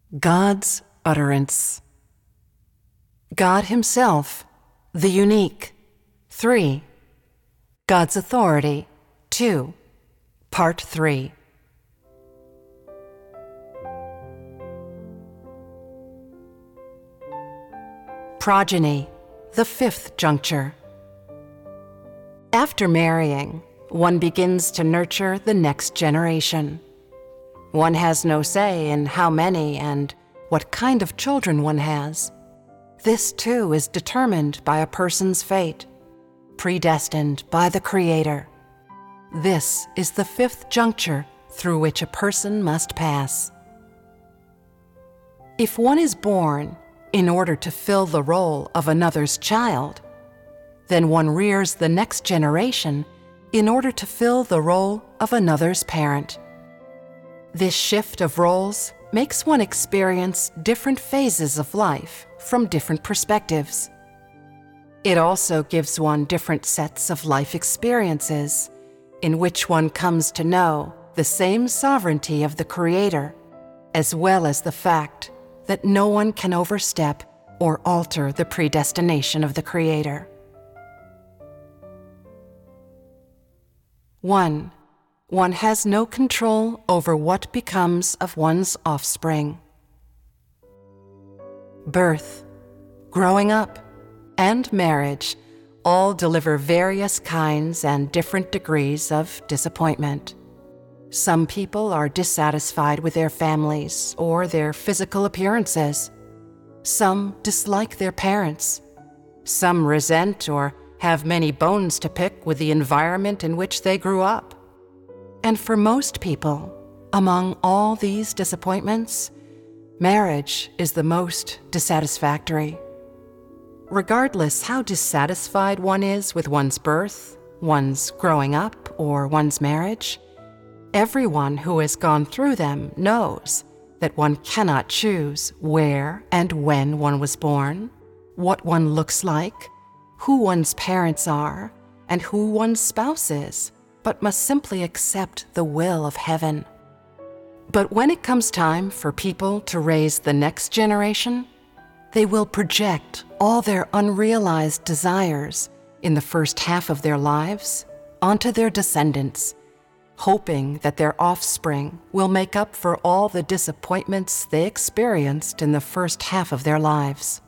God's utterance. God Himself, the unique. 3. God's authority. 2. Part 3. Progeny, the fifth juncture. After marrying, one begins to nurture the next generation. One has no say in how many and what kind of children one has. This too is determined by a person's fate, predestined by the Creator. This is the fifth juncture through which a person must pass. If one is born in order to fill the role of another's child, then one rears the next generation in order to fill the role of another's parent. This shift of roles makes one experience different phases of life from different perspectives. It also gives one different sets of life experiences in which one comes to know the same sovereignty of the Creator, as well as the fact that no one can overstep or alter the predestination of the Creator. 1. One has no control over what becomes of one's offspring. Birth, growing up, and marriage all deliver various kinds and different degrees of disappointment. Some people are dissatisfied with their families or their physical appearances. Some dislike their parents. Some resent or have many bones to pick with the environment in which they grew up. And for most people, among all these disappointments, marriage is the most dissatisfactory. Regardless how dissatisfied one is with one's birth, one's growing up, or one's marriage, everyone who has gone through them knows that one cannot choose where and when one was born, what one looks like, who one's parents are, and who one's spouse is, but must simply accept the will of heaven. But when it comes time for people to raise the next generation, they will project all their unrealized desires in the first half of their lives onto their descendants, hoping that their offspring will make up for all the disappointments they experienced in the first half of their lives.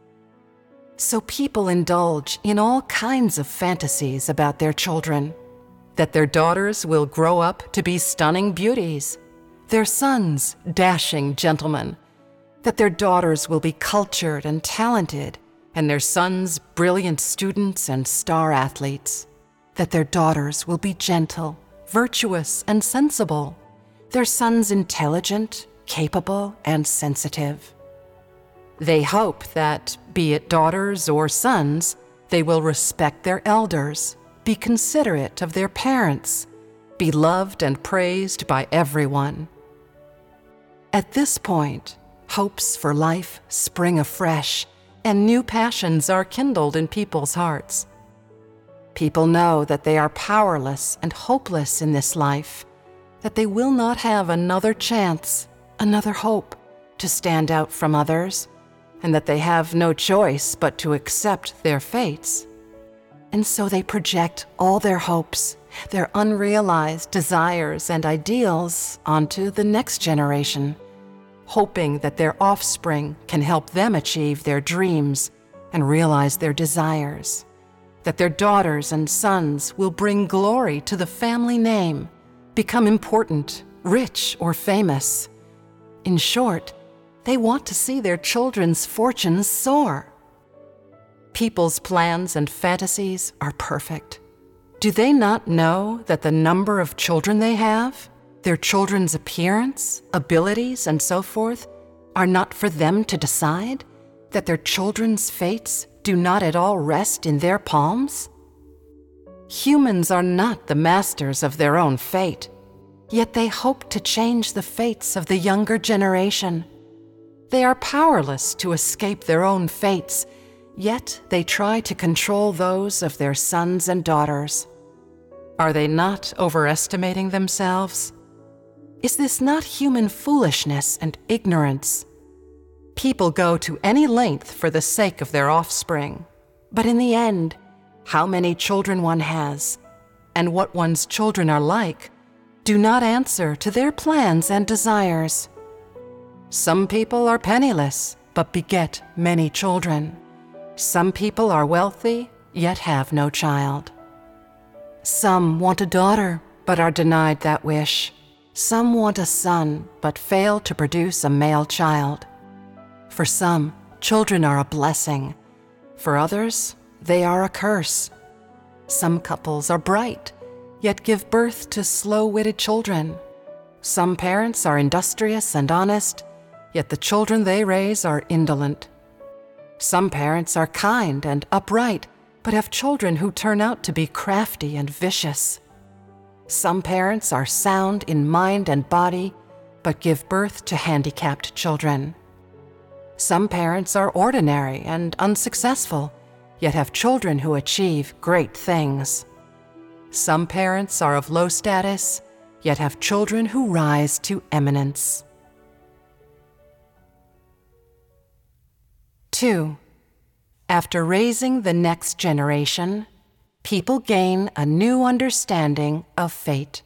So people indulge in all kinds of fantasies about their children, that their daughters will grow up to be stunning beauties, their sons dashing gentlemen, that their daughters will be cultured and talented, and their sons brilliant students and star athletes, that their daughters will be gentle, virtuous, and sensible, their sons intelligent, capable, and sensitive. They hope that, be it daughters or sons, they will respect their elders, be considerate of their parents, be loved and praised by everyone. At this point, hopes for life spring afresh, and new passions are kindled in people's hearts. People know that they are powerless and hopeless in this life, that they will not have another chance, another hope, to stand out from others, and that they have no choice but to accept their fates. And so they project all their hopes, their unrealized desires and ideals onto the next generation, hoping that their offspring can help them achieve their dreams and realize their desires, that their daughters and sons will bring glory to the family name, become important, rich, or famous. In short, they want to see their children's fortunes soar. People's plans and fantasies are perfect. Do they not know that the number of children they have, their children's appearance, abilities, and so forth, are not for them to decide? That their children's fates do not at all rest in their palms? Humans are not the masters of their own fate, yet they hope to change the fates of the younger generation. They are powerless to escape their own fates, yet they try to control those of their sons and daughters. Are they not overestimating themselves? Is this not human foolishness and ignorance People go to any length for the sake of their offspring, but in the end, how many children one has, and what one's children are like, do not answer to their plans and desires. Some people are penniless, but beget many children. Some people are wealthy, yet have no child. Some want a daughter, but are denied that wish. Some want a son, but fail to produce a male child. For some, children are a blessing. For others, they are a curse. Some couples are bright, yet give birth to slow-witted children. Some parents are industrious and honest, yet the children they raise are indolent. Some parents are kind and upright, but have children who turn out to be crafty and vicious. Some parents are sound in mind and body, but give birth to handicapped children. Some parents are ordinary and unsuccessful, yet have children who achieve great things. Some parents are of low status, yet have children who rise to eminence. 2. After raising the next generation, people gain a new understanding of fate.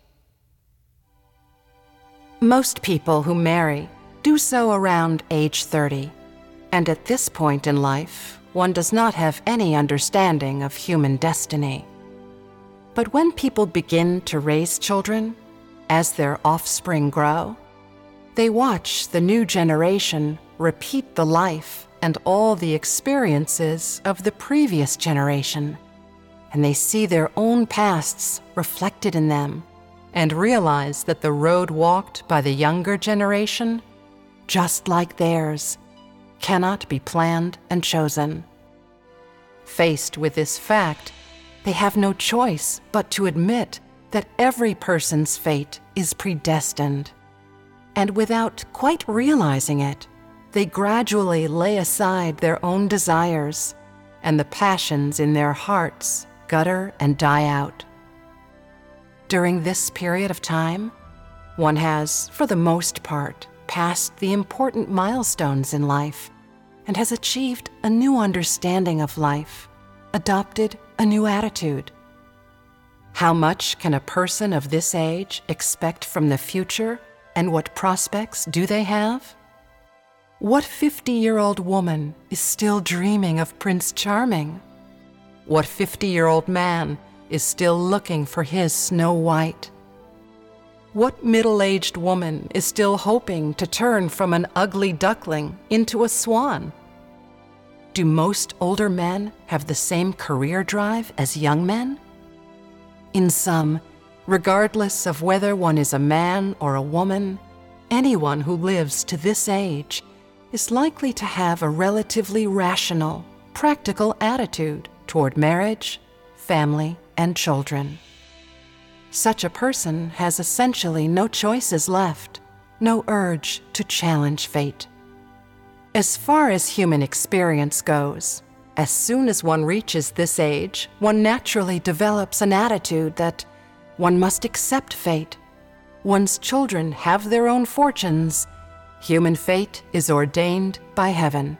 Most people who marry do so around age 30, and at this point in life, one does not have any understanding of human destiny. But when people begin to raise children, as their offspring grow, they watch the new generation repeat the life and all the experiences of the previous generation, and they see their own pasts reflected in them and realize that the road walked by the younger generation, just like theirs, cannot be planned and chosen. Faced with this fact, they have no choice but to admit that every person's fate is predestined. And without quite realizing it, they gradually lay aside their own desires, and the passions in their hearts gutter and die out. During this period of time, one has, for the most part, passed the important milestones in life and has achieved a new understanding of life, adopted a new attitude. How much can a person of this age expect from the future, and what prospects do they have? What 50-year-old woman is still dreaming of Prince Charming? What 50-year-old man is still looking for his Snow White? What middle-aged woman is still hoping to turn from an ugly duckling into a swan? Do most older men have the same career drive as young men? In sum, regardless of whether one is a man or a woman, anyone who lives to this age is likely to have a relatively rational, practical attitude toward marriage, family, and children. Such a person has essentially no choices left, no urge to challenge fate. As far as human experience goes, as soon as one reaches this age, one naturally develops an attitude that one must accept fate. One's children have their own fortunes. Human fate is ordained by heaven.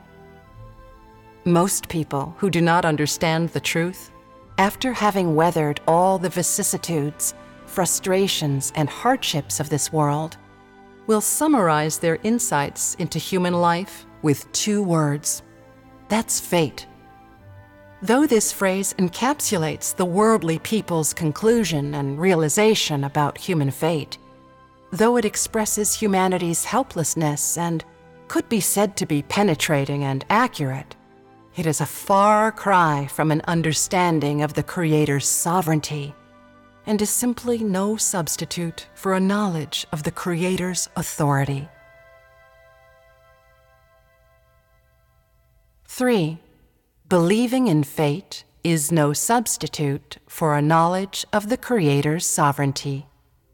Most people who do not understand the truth, after having weathered all the vicissitudes, frustrations, and hardships of this world, will summarize their insights into human life with 2 words. That's fate. Though this phrase encapsulates the worldly people's conclusion and realization about human fate, though it expresses humanity's helplessness and could be said to be penetrating and accurate, it is a far cry from an understanding of the Creator's sovereignty, and is simply no substitute for a knowledge of the Creator's authority. 3. Believing in fate is no substitute for a knowledge of the Creator's sovereignty.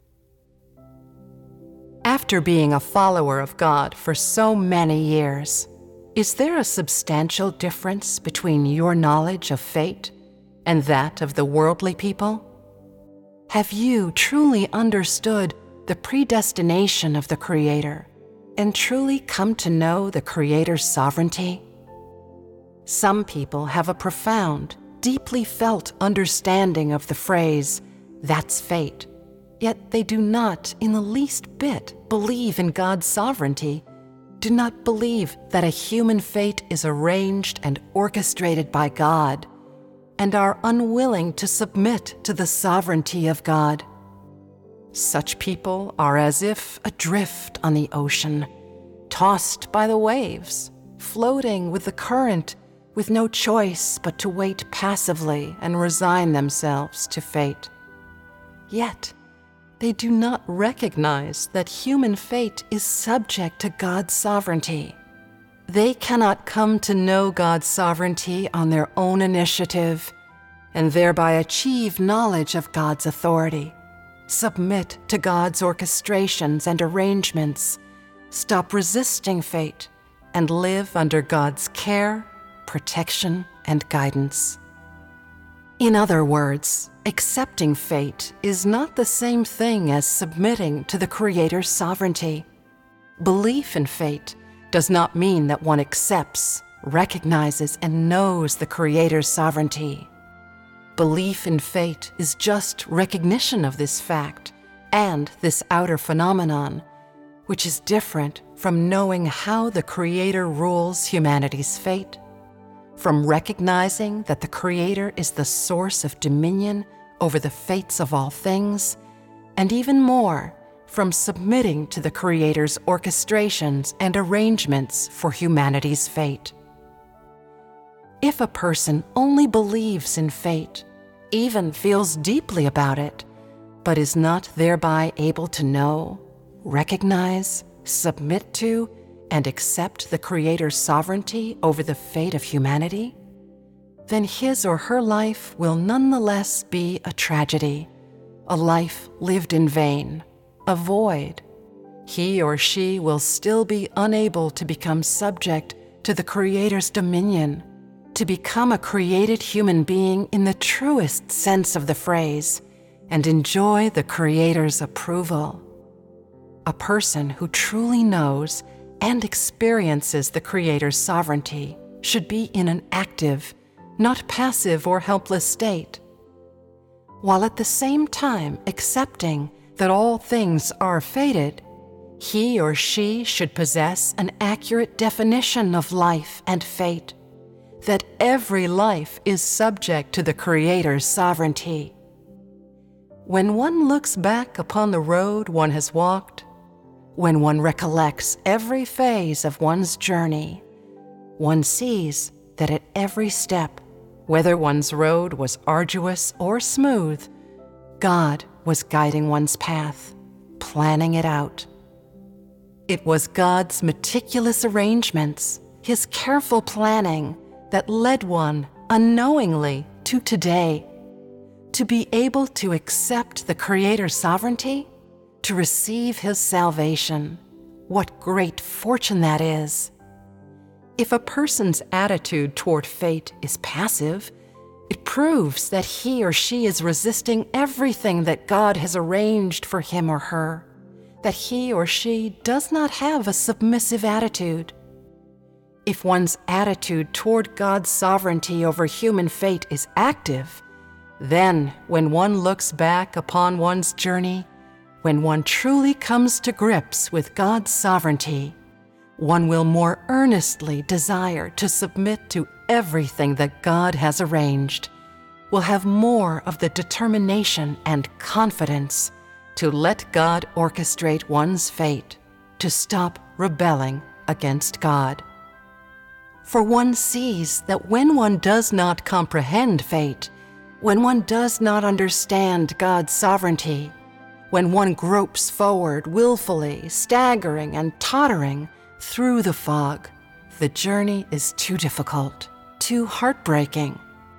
After being a follower of God for so many years, is there a substantial difference between your knowledge of fate and that of the worldly people? Have you truly understood the predestination of the Creator and truly come to know the Creator's sovereignty? Some people have a profound, deeply felt understanding of the phrase, "that's fate," yet they do not in the least bit believe in God's sovereignty, do not believe that a human fate is arranged and orchestrated by God, and are unwilling to submit to the sovereignty of God. Such people are as if adrift on the ocean, tossed by the waves, floating with the current, with no choice but to wait passively and resign themselves to fate. Yet, they do not recognize that human fate is subject to God's sovereignty. They cannot come to know God's sovereignty on their own initiative and thereby achieve knowledge of God's authority, submit to God's orchestrations and arrangements, stop resisting fate, and live under God's care, protection, and guidance. In other words, accepting fate is not the same thing as submitting to the Creator's sovereignty. Belief in fate does not mean that one accepts, recognizes, and knows the Creator's sovereignty. Belief in fate is just recognition of this fact and this outer phenomenon, which is different from knowing how the Creator rules humanity's fate, from recognizing that the Creator is the source of dominion over the fates of all things, and even more, from submitting to the Creator's orchestrations and arrangements for humanity's fate. If a person only believes in fate, even feels deeply about it, but is not thereby able to know, recognize, submit to, and accept the Creator's sovereignty over the fate of humanity, then his or her life will nonetheless be a tragedy, a life lived in vain, a void. He or she will still be unable to become subject to the Creator's dominion, to become a created human being in the truest sense of the phrase, and enjoy the Creator's approval. A person who truly knows and experiences the Creator's sovereignty should be in an active, not passive or helpless state, while at the same time accepting that all things are fated. He or she should possess an accurate definition of life and fate, that every life is subject to the Creator's sovereignty. When one looks back upon the road one has walked, when one recollects every phase of one's journey, one sees that at every step, whether one's road was arduous or smooth, God was guiding one's path, planning it out. It was God's meticulous arrangements, His careful planning, that led one unknowingly to today. To be able to accept the Creator's sovereignty, to receive His salvation, what great fortune that is. If a person's attitude toward fate is passive, it proves that he or she is resisting everything that God has arranged for him or her, that he or she does not have a submissive attitude. If one's attitude toward God's sovereignty over human fate is active, then when one looks back upon one's journey, when one truly comes to grips with God's sovereignty, one will more earnestly desire to submit to everything that God has arranged, will have more of the determination and confidence to let God orchestrate one's fate, to stop rebelling against God. For one sees that when one does not comprehend fate, when one does not understand God's sovereignty, when one gropes forward willfully, staggering and tottering through the fog, the journey is too difficult, too heartbreaking.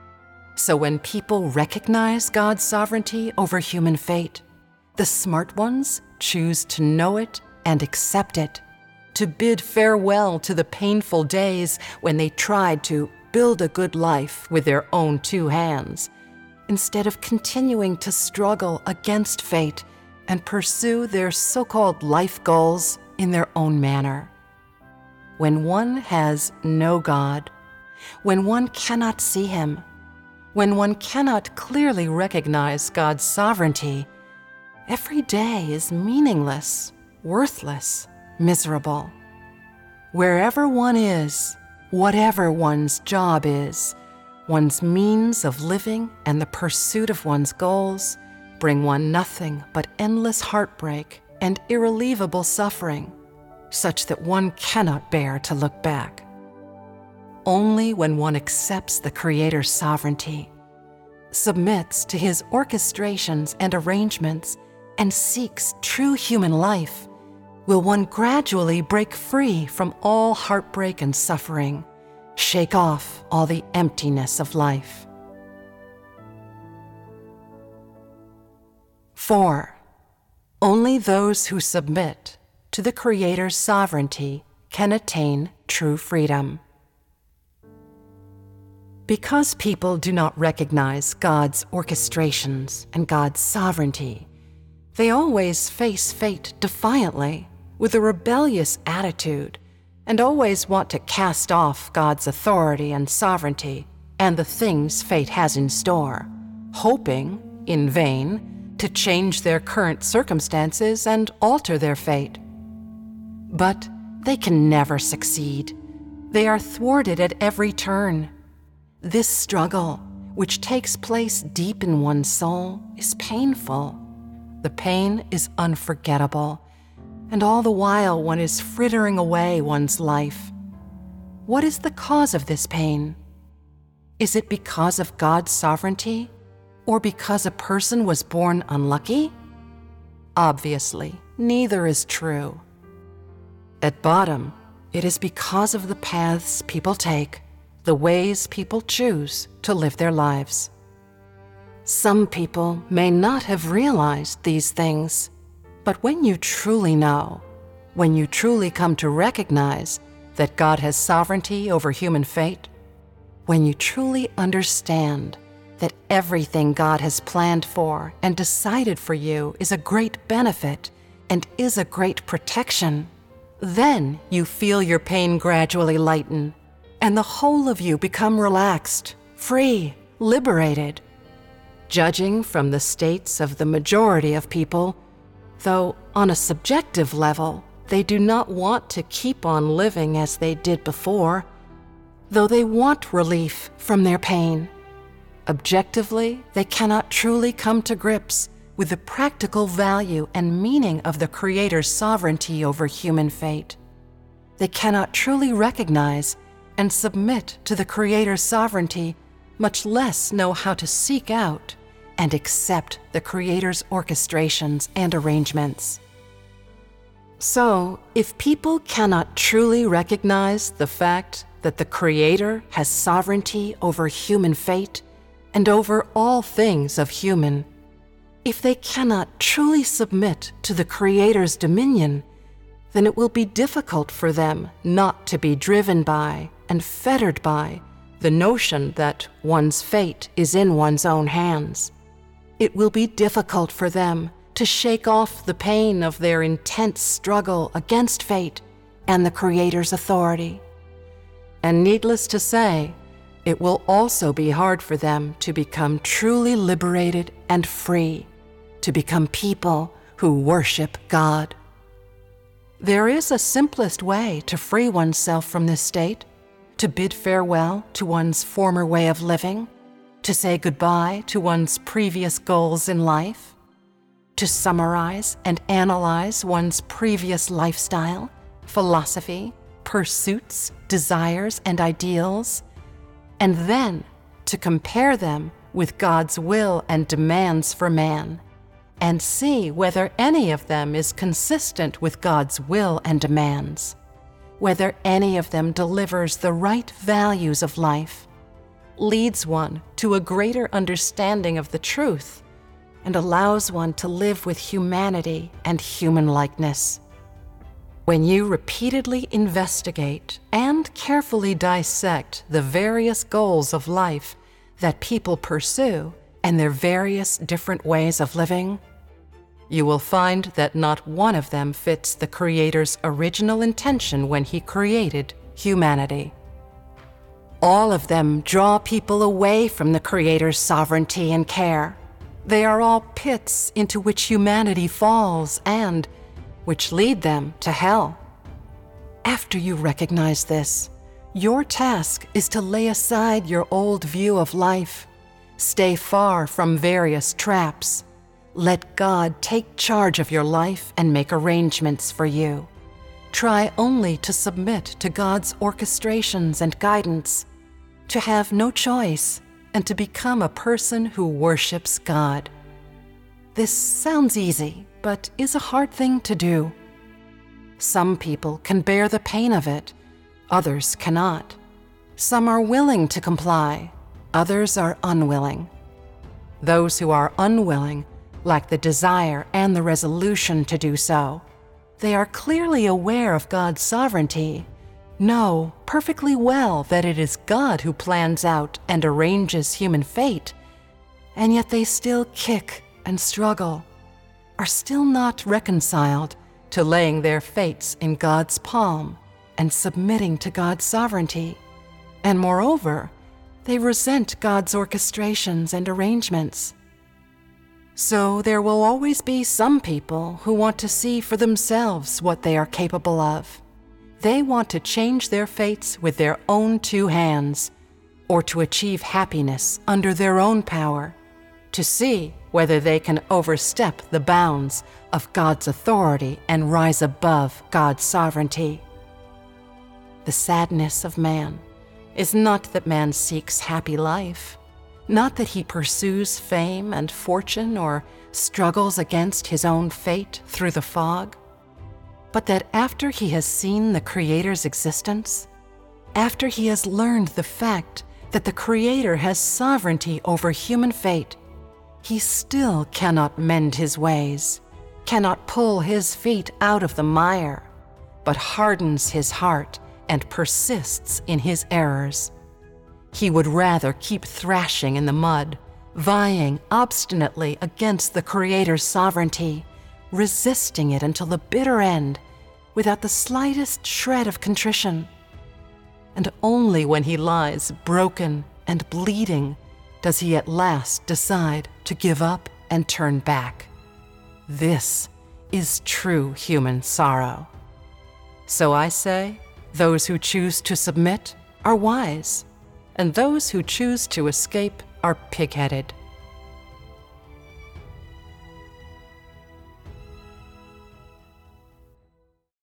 So when people recognize God's sovereignty over human fate, the smart ones choose to know it and accept it, to bid farewell to the painful days when they tried to build a good life with their own two hands, instead of continuing to struggle against fate and pursue their so-called life goals in their own manner. When one has no God, when one cannot see Him, when one cannot clearly recognize God's sovereignty, every day is meaningless, worthless, miserable. Wherever one is, whatever one's job is, one's means of living and the pursuit of one's goals bring one nothing but endless heartbreak and irrelievable suffering, such that one cannot bear to look back. Only when one accepts the Creator's sovereignty, submits to His orchestrations and arrangements, and seeks true human life, will one gradually break free from all heartbreak and suffering, shake off all the emptiness of life. 4. Only those who submit to the Creator's sovereignty can attain true freedom. Because people do not recognize God's orchestrations and God's sovereignty, they always face fate defiantly, with a rebellious attitude, and always want to cast off God's authority and sovereignty and the things fate has in store, hoping, in vain, to change their current circumstances and alter their fate. But they can never succeed. They are thwarted at every turn. This struggle, which takes place deep in one's soul, is painful. The pain is unforgettable, and all the while one is frittering away one's life. What is the cause of this pain? Is it because of God's sovereignty, or because a person was born unlucky? Obviously, neither is true. At bottom, it is because of the paths people take, the ways people choose to live their lives. Some people may not have realized these things, but when you truly know, when you truly come to recognize that God has sovereignty over human fate, when you truly understand that everything God has planned for and decided for you is a great benefit and is a great protection, then you feel your pain gradually lighten, and the whole of you become relaxed, free, liberated. Judging from the states of the majority of people, though on a subjective level, they do not want to keep on living as they did before, though they want relief from their pain, objectively, they cannot truly come to grips with the practical value and meaning of the Creator's sovereignty over human fate. They cannot truly recognize and submit to the Creator's sovereignty, much less know how to seek out and accept the Creator's orchestrations and arrangements. So, if people cannot truly recognize the fact that the Creator has sovereignty over human fate and over all things of human, if they cannot truly submit to the Creator's dominion, then it will be difficult for them not to be driven by and fettered by the notion that one's fate is in one's own hands. It will be difficult for them to shake off the pain of their intense struggle against fate and the Creator's authority. And needless to say, it will also be hard for them to become truly liberated and free, to become people who worship God. There is a simplest way to free oneself from this state, to bid farewell to one's former way of living, to say goodbye to one's previous goals in life, to summarize and analyze one's previous lifestyle, philosophy, pursuits, desires, and ideals, and then to compare them with God's will and demands for man, and see whether any of them is consistent with God's will and demands, whether any of them delivers the right values of life, leads one to a greater understanding of the truth, and allows one to live with humanity and human-likeness. When you repeatedly investigate and carefully dissect the various goals of life that people pursue and their various different ways of living, you will find that not one of them fits the Creator's original intention when He created humanity. All of them draw people away from the Creator's sovereignty and care. They are all pits into which humanity falls and which lead them to hell. After you recognize this, your task is to lay aside your old view of life. Stay far from various traps. Let God take charge of your life and make arrangements for you. Try only to submit to God's orchestrations and guidance, to have no choice, and to become a person who worships God. This sounds easy, but is a hard thing to do. Some people can bear the pain of it, others cannot. Some are willing to comply, others are unwilling. Those who are unwilling lack the desire and the resolution to do so. They are clearly aware of God's sovereignty, know perfectly well that it is God who plans out and arranges human fate, and yet they still kick and struggle, are still not reconciled to laying their fates in God's palm and submitting to God's sovereignty. And moreover, they resent God's orchestrations and arrangements. So there will always be some people who want to see for themselves what they are capable of. They want to change their fates with their own two hands, or to achieve happiness under their own power, to see whether they can overstep the bounds of God's authority and rise above God's sovereignty. The sadness of man is not that man seeks happy life, not that he pursues fame and fortune or struggles against his own fate through the fog, but that after he has seen the Creator's existence, after he has learned the fact that the Creator has sovereignty over human fate, he still cannot mend his ways, cannot pull his feet out of the mire, but hardens his heart and persists in his errors. He would rather keep thrashing in the mud, vying obstinately against the Creator's sovereignty, resisting it until the bitter end, without the slightest shred of contrition. And only when he lies broken and bleeding does he at last decide to give up and turn back. This is true human sorrow. So I say, those who choose to submit are wise, and those who choose to escape are pig-headed.